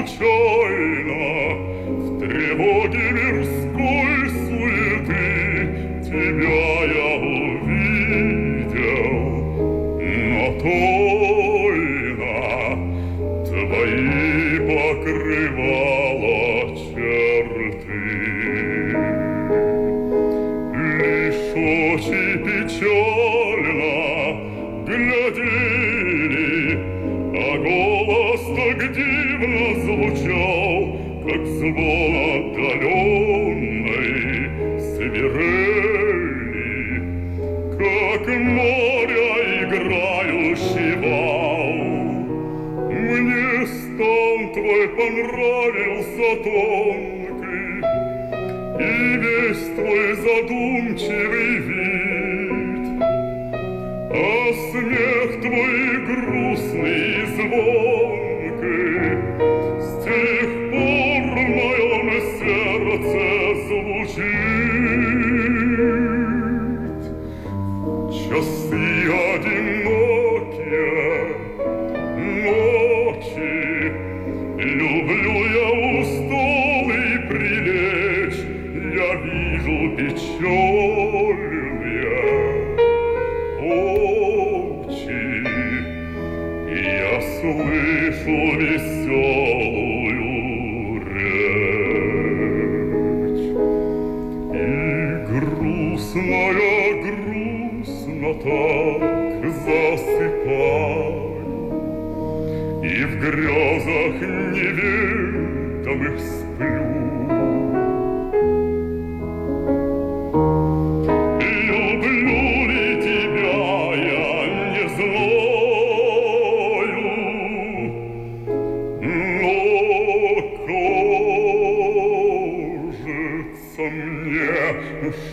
случайно в тревоге мирской суеты тебя я увидел, но тайна твои покрывала черты. Лишь очи печально глядели, а голос так дивно звучал, как звон отдаленной свирели, как море играющий вал. Мне стон твой понравился тонкий, и весь твой задумчивый вид, а смех твой грустный и звонкий с тех пор в моем сердце звучит. Часы одинокие, ночи, люблю я усталый прилечь, я вижу печальные очи, я слышу веселую речь. И грустно так засыпаю, и в грезах неведомых сплю. Люблю ли тебя я не знаю, но кажется мне,